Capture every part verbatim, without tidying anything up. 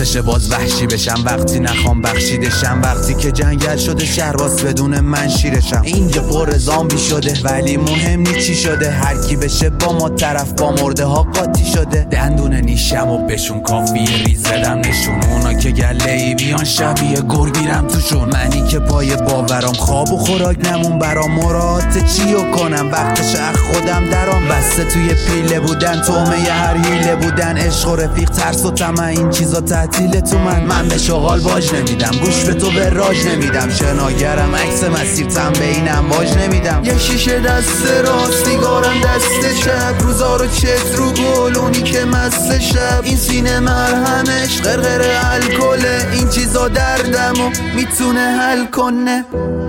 وقتشه باز وحشی بشم، وقتی نخوام بخشیدشم، وقتی که جنگل شده شهرواس بدون من شیرشم. اینجا پر زامبی شده ولی مهم نی چی شده، هر کی بشه با ما طرف با مرده ها قاطی شده. دندون نیشم و بهشون کافیه ریز بدم نشون، اونا که گله ای بیان شبیه گرگ میرم توشون. منی که پای باورام خواب و خوراک نمون برام، مراد چیو کنم وقتش اخ خودم درام. بسته توی پیله بودن تومه ی هر حیله بودن، عشق و رفیق ترس و طمع این چیزا تعطیله تو من. من به شغال باج نمیدم، گوش به تو به راج نمیدم، شناگرم عکس مسیر تم به اینم واج نمیدم. یه شیشه دست راست سیگارم دست چپ، روزا رو چت رو گلونی که مست شب. این سینه مرهمش غرغر الکله، این چیزا دردمو میتونه حل کنه.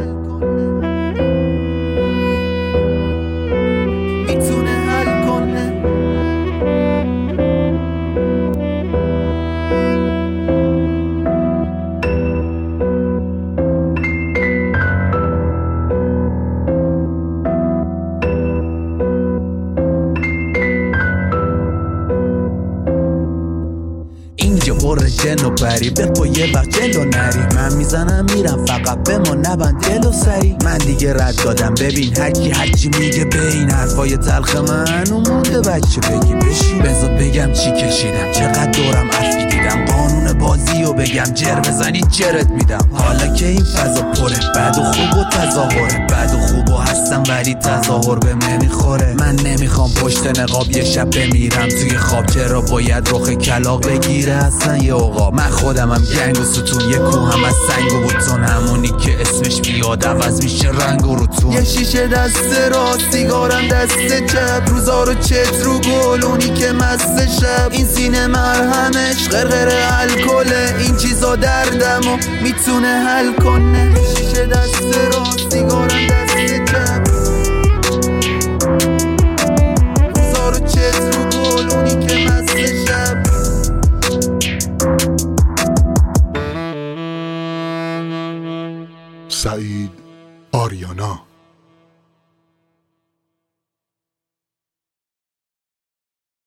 اینجا پر جن و پری به پا یه وقت جلو نری، من میزنم میرم فقط به ما نبند دل و سری. من دیگه رد دادم ببین هرکی هرچی میگه به این حرفای تلخ من و مونده بچه بگی بشین. بذار بگم چی کشیدم چقدر دورم عفی دیدم، قانون بازی و بگم جر بزنی جرت میدم. حالا که این فضا پره بد و خوب و تظاهره، بد و خوب و هستم ولی تظاهر بهم نمیخوره. من نمیخوام پشت نقاب یه شب بمیرم توی خواب، چرا باید رخ کلاغ بگیره اصلا یه عقاب. من خودمم گنگ و ستون، یه کوهم از سنگ و بتون، همونی که اسمش بیاد عوض میشه رنگ و روتون. یه شیشه دست راست سیگارم دست چپ، روزا رو چت رو گلونی که مست شب. این سینه مرهمش غرغر الکله، این چیزا دردمو میتونه حل کنه. شیشه دست راست سیگارم دست چپ، روزا رو چت رو گلونی که مست شب. سعید آریانا.